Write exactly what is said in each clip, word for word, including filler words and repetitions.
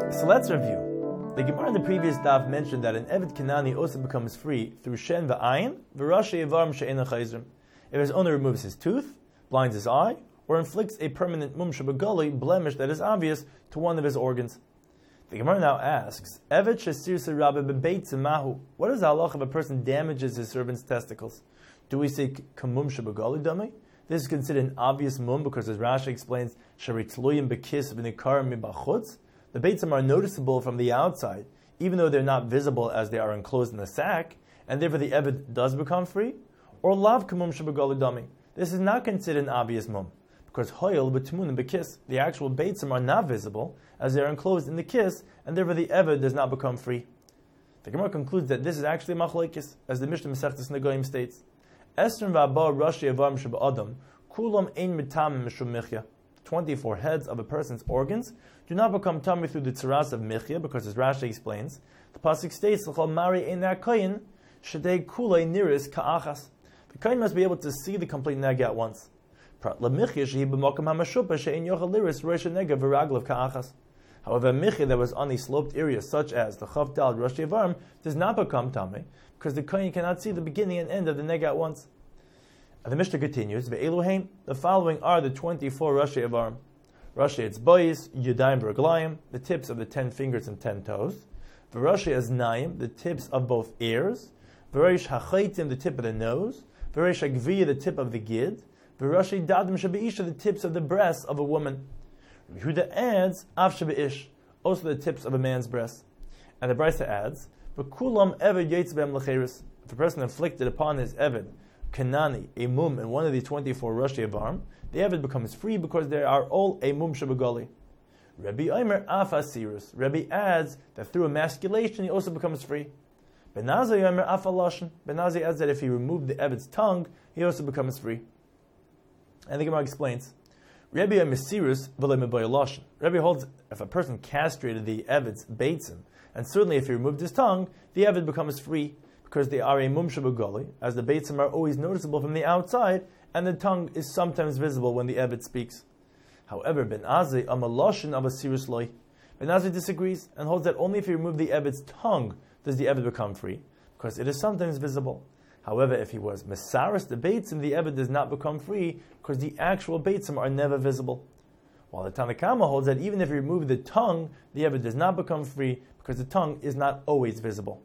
So let's review. The Gemara in the previous daf mentioned that an Eved Kanani also becomes free through Shen v'ayin v'rashi evarim she'ena chayzrim. If his owner removes his tooth, blinds his eye, or inflicts a permanent mum shabagali blemish that is obvious to one of his organs. The Gemara now asks, Eved shesir serabbe bebeitzim mahu. What is the halach if a person damages his servant's testicles? Do we say kamum shabagali dami? This is considered an obvious mum because, as Rashi explains, sharitzluyim bekis v'nikarim mibachutz. The beitzim are noticeable from the outside, even though they're not visible as they are enclosed in the sack, and therefore the Eved does become free. Or lav kamum shabagali dami. This is not considered an obvious mum, because hoyel b'tmun and b'kiss, the actual beitzim are not visible as they are enclosed in the kiss, and therefore the Eved does not become free. The Gemara concludes that this is actually machlokes, as the Mishnah Masechtas Negoim states, Esrim v'abba rashi avarim sheba'adam kulam ein mitam mishum michya. twenty-four heads of a person's organs do not become tummy through the tzaras of michya, because as Rashi explains, the pasuk states l'chol mari ein nakayin shedei kulei niris ka'achas. The kohen must be able to see the complete neg at once. However, michya that was on a sloped area, such as the chav dal rashi avarim, does not become tummy, because the kohen cannot see the beginning and end of the neg at once. And the Mishnah continues, Ve'eluheim, the following are the twenty-four rashi avarim. Rashi etzbois, yudayim v'raglayim, the tips of the ten fingers and ten toes. V'rashi aznayim, the tips of both ears. V'reish hachaitim, the tip of the nose. V'reish hagviya, the tip of the gid. V'rashi dadim shabeisha, the tips of the breasts of a woman. Yehuda adds, av shabeish, also the tips of a man's breast. And the Brisa adds, V'kulam eved yetzbem lecheris, if a person inflicted upon his eved, Kanani, a mum, and one of the twenty-four rashi avarim, the Eved becomes free because they are all a mum shabagali. Rabbi Omer afasirus. Rabbi adds that through emasculation he also becomes free. Benazai Omer afalashin. Benazai adds that if he removed the Eved's tongue, he also becomes free. And the Gemara explains, Rabbi Omer sirus v'lo mebaylashin. Rabbi holds if a person castrated the Eved's beitzim, and certainly if he removed his tongue, the Eved becomes free, because they are a mum shabagali, as the beitzim are always noticeable from the outside, and the tongue is sometimes visible when the Eved speaks. However, Ben Azai amaloshin of a sirus loy. Ben Azai disagrees and holds that only if you remove the Eved's tongue does the Eved become free, because it is sometimes visible. However, if he was mesaris the beitzim, the Eved does not become free, because the actual beitzim are never visible. While the Tanna Kama holds that even if you remove the tongue, the Eved does not become free, because the tongue is not always visible.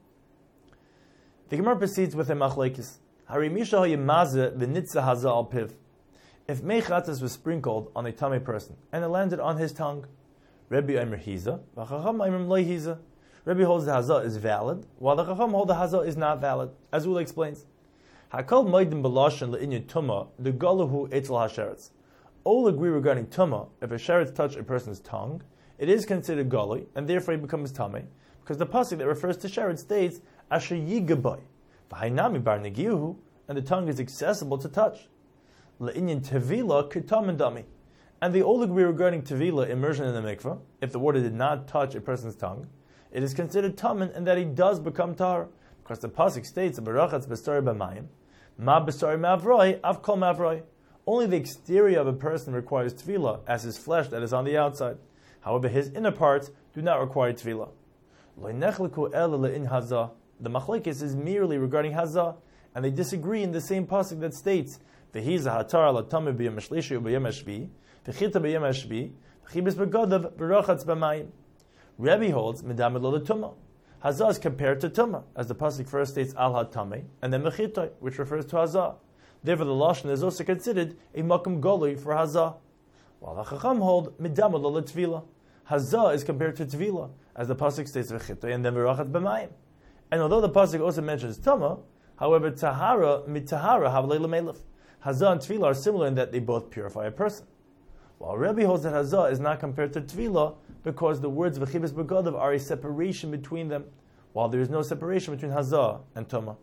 The Gemara proceeds with a machlekes. Harimisha hoyemaze v'nitza haza al piv. If meichatzas was sprinkled on a tummy person and it landed on his tongue, Rabbi Omer hiza, v'chacham Omer lo hiza. Rabbi holds the haza is valid, while the chacham holds the haza is not valid. As Ula explains, Hakol moedim b'loshen le'inyan tuma the galuhu etzel hasheretz. All agree regarding tuma. If a sheretz touch a person's tongue, it is considered galui, and therefore it becomes tummy, because the pasuk that refers to sheretz states Asher yigaboy, v'hainami bar negiuhu, and the tongue is accessible to touch. Le'inyan tevila k'tamen dami, and they all agree regarding tevila, immersion in the mikveh. If the water did not touch a person's tongue, it is considered tamen, and that he does become tar, because the pasuk states barachatz b'sari b'mayim, ma b'sari mavroi, av kol mavroi. Only the exterior of a person requires tevila, as his flesh that is on the outside. However, his inner parts do not require tevila. Lo nechleku ela le'in hazah. The machlekes is merely regarding hazah, and they disagree in the same pasuk that states v'hiza hatar la tameh b'yom hashlishi u'b'yom hashvi v'chita b'yom hashvi v'chibis b'godav v'rachatz b'mayim. Rebbe holds medamed lo l'tumah. Hazah is compared to tumah, as the pasuk first states al hatameh and then mechitoi, which refers to hazah. Therefore, the lashon is also considered a makom golui for hazah. While the chacham hold medamed lo l'tvila. Hazah is compared to tvila, as the pasuk states v'chitoi and then v'rachatz b'mayim. And although the pasuk also mentions tama, however, tahara mitahara havlei l'melef. Hazah and tefillah are similar in that they both purify a person. While Rebbe holds that hazah is not compared to tefillah because the words v'chibes b'godav are a separation between them, while there is no separation between hazah and tama.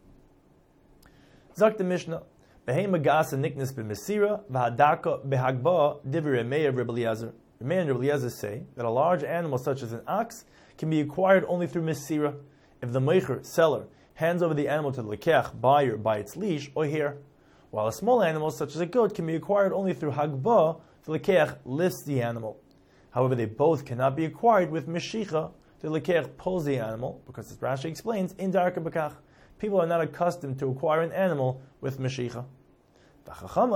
Zak the Mishnah, Behei magasa niknas b'mesira v'hadaka behagba divrei Meir Rebbe Eliezer. Meir and Rebbe Eliezer say that a large animal such as an ox can be acquired only through mesira, if the meicher, seller, hands over the animal to the lekeach, buyer, by its leash or hair, while a small animal such as a goat can be acquired only through hagbah, the lekeach lifts the animal. However, they both cannot be acquired with Meshicha. The Lekeach pulls the animal, because as Rashi explains, in Darka Bekach, people are not accustomed to acquire an animal with Meshicha. The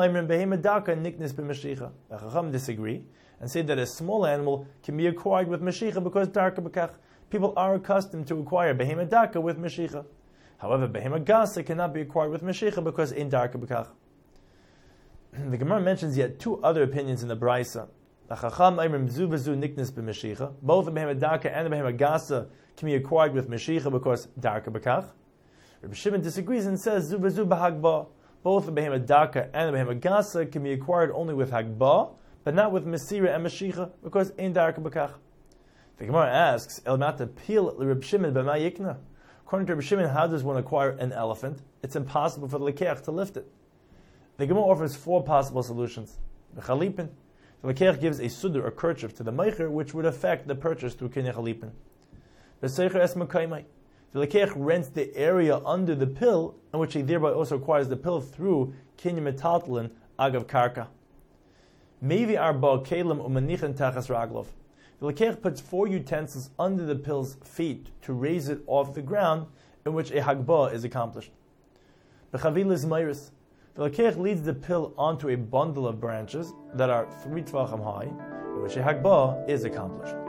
Chacham disagree and say that a small animal can be acquired with Meshicha because Darka Bekach. People are accustomed to acquire Behema Daka with Meshicha. However, Behema Gasa cannot be acquired with Meshicha because in Darka Bekach. The Gemara mentions yet two other opinions in the Braisa. The Chacham Aimrim Zu Bezu Niknis b'Meshicha. Both the Behema Daka and the Behema Gasa can be acquired with Meshicha because Darka Bekach. Rabbi Shimon disagrees and says Zu Bezu b'Hagba. Both the Behema Daka and the Behema Gasa can be acquired only with Hagba, but not with Mesira and Meshicha because in Darka Bekach. The Gemara asks, El Mata Pil Rabbi Shimon b'ma Yikna. According to Rabbi Shimon, how does one acquire an elephant? It's impossible for the Lekeach to lift it. The Gemara offers four possible solutions. The Chalipin. The Lekeach gives a sudur or kerchief to the Meicher, which would affect the purchase through Kinei Chalipin. The Seicher Es Mekaimai. The Lekeach rents the area under the pill, in which he thereby also acquires the pill through Kinei Metaltalin Agav Karka. Mevi Arba Kelim Umanichan Tachas Raglov. The Lekeach puts four utensils under the pill's feet to raise it off the ground, in which a Hagbah is accomplished. Bechavilas Meiris. The Lekeach leads the pill onto a bundle of branches that are three tvachim high, in which a Hagbah is accomplished.